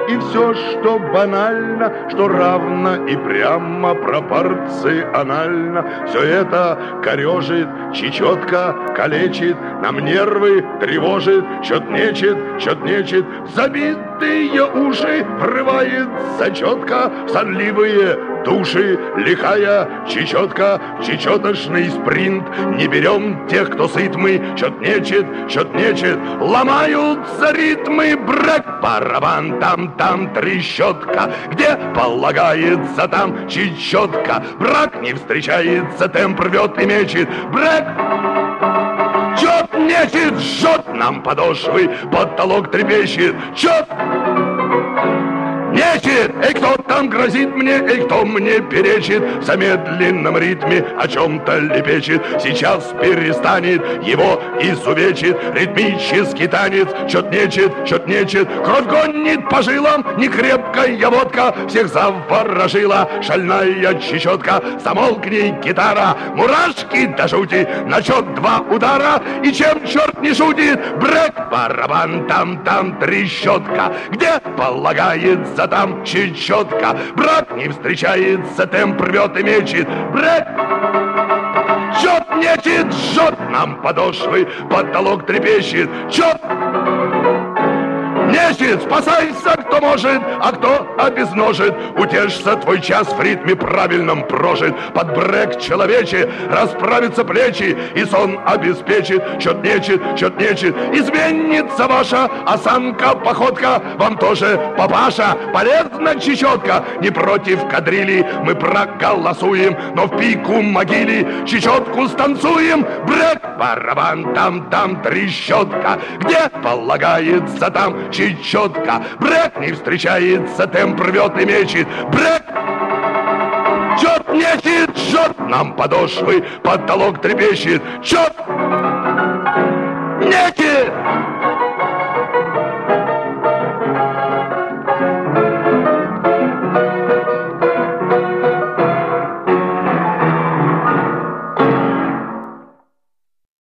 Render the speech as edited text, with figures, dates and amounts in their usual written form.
и все, что банально, что равно и прямо пропорционально, все это корежит, чечетко калечит, нам нервы тревожит, чет нечет, забитые уши врывается четко в сонливые души, лихая чечетка, чечеточный спринт. Не берем тех, кто сыт, мы чет нечет, ломаются ритмы, брэк, барабан, там трещотка, где полагается, там чечетка, брак не встречается, темп рвет и мечет, брэк. Чет нечет, жжет нам подошвы, потолок трепещет, чет нечет, эй, кто там грозит мне, эй, кто мне перечит, в замедленном ритме о чем-то лепечет, сейчас перестанет, его изувечит, ритмический танец, чет нечет, кровь гонит по жилам, некрепкая водка, всех заворожила шальная чечетка, замолкни, гитара, мурашки до жути, на счет 2 удара, и чем черт не шутит, брэк, барабан, там трещотка, где полагается, там чечетка, брак не встречается, темп рвет и мечет, брэк. Чет нечет, жжет нам подошвы, потолок трепещет, чет нечет, спасайся, кто может, а кто обезножит, утешься, твой час в ритме правильном прожит, под брэк человече расправятся плечи, и сон обеспечит, чет нечет, изменится ваша осанка, походка, вам тоже, папаша, полезна чечетка, не против кадрили мы проголосуем, но в пику могиле чечетку станцуем, брэк, барабан, там трещотка, где полагается, там чечетка, брэк не встречается, темп рвет и мечет, брэк. Чет нечет, жжет нам подошвы, потолок трепещет, чет нечет.